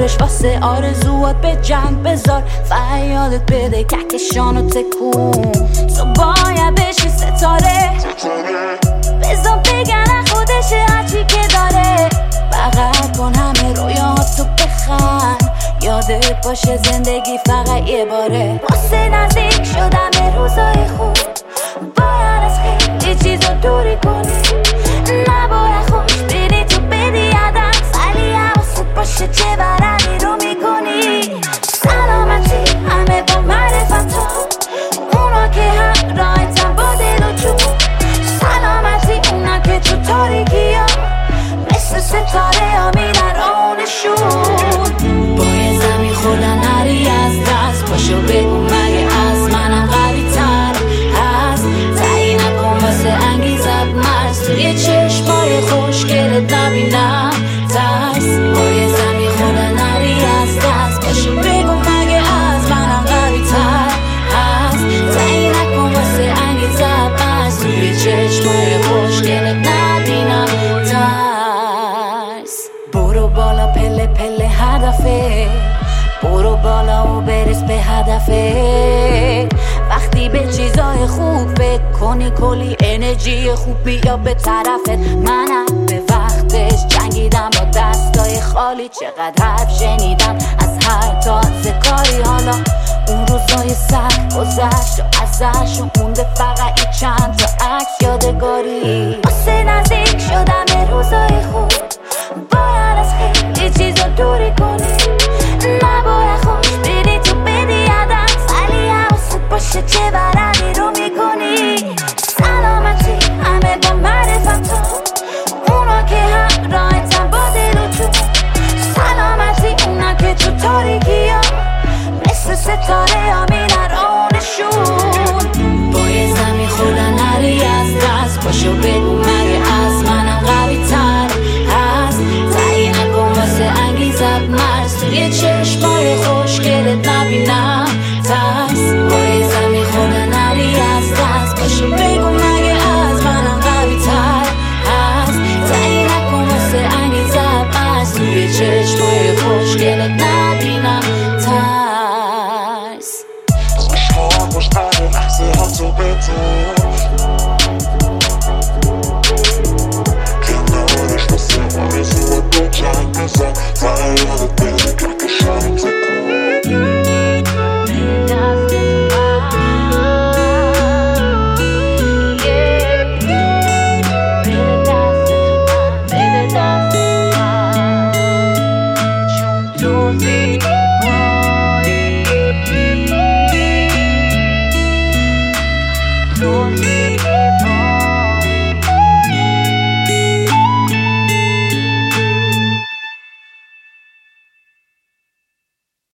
نورش واسه آرزوات به جنگ بذار فریادت بده کهکشانو تکون تو باید بشی ستاره بذار بگن خودشه هرچی که داره بغل کن همه رویاتو بخند یادت باشه زندگی فقط یه باره واسه نزدیک شدم به روزای خوب باید از خیلی چیزا دوری کنی نباید خوش بری تو بدی عدم ولی حواست باشه چه برندی رو میکنی سلامتی همه با معرفت ها اونا که هم راحتن با دل و جون سلامتی اونا که تو تاریکی ها مثل ستاره ها میرن آنشون با یه زمین خوردن هری از دست پاشو بگو مگه از منم قوی تر هست تایی نکن واسه انگیزت مرز توی چشمای خوشگلت نبینم ترس با یه زمین خوردن هری از دست پاشو بگو مگه از منم قوی تر هست تایی نکن واسه انگیزت مرز توی چشمای خوشگلت نبینم ترس برو بالا پله پله هدفه برو بالا و برس به هدفه وقتی به چیزای خوب فکر کنی کلی انرژی خوب بیا به طرفت منم به وقتش جنگیدم با دستای خالی چقدر حرف شنیدم از هر تازه کاری حالا اون روزای سخت گذشت و ازش مونده فقط چند تا عکس یادگاری واسه